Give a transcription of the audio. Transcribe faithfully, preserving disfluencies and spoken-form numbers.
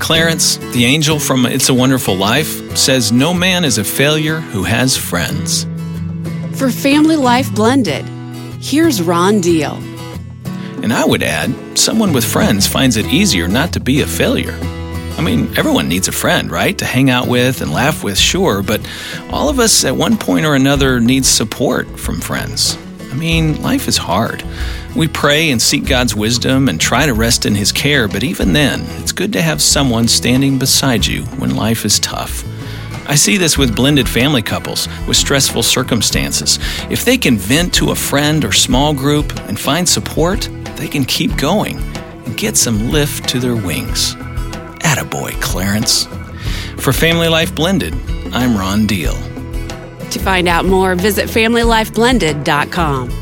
Clarence, the angel from It's a Wonderful Life, says no man is a failure who has friends. For Family Life Blended, here's Ron Deal. And I would add, someone with friends finds it easier not to be a failure. I mean, everyone needs a friend, right? To hang out with and laugh with, sure, but all of us at one point or another need support from friends. I mean, life is hard. We pray and seek God's wisdom and try to rest in His care, but even then, it's good to have someone standing beside you when life is tough. I see this with blended family couples with stressful circumstances. If they can vent to a friend or small group and find support, they can keep going and get some lift to their wings. Attaboy, Clarence. For Family Life Blended, I'm Ron Deal. To find out more, visit family life blended dot com.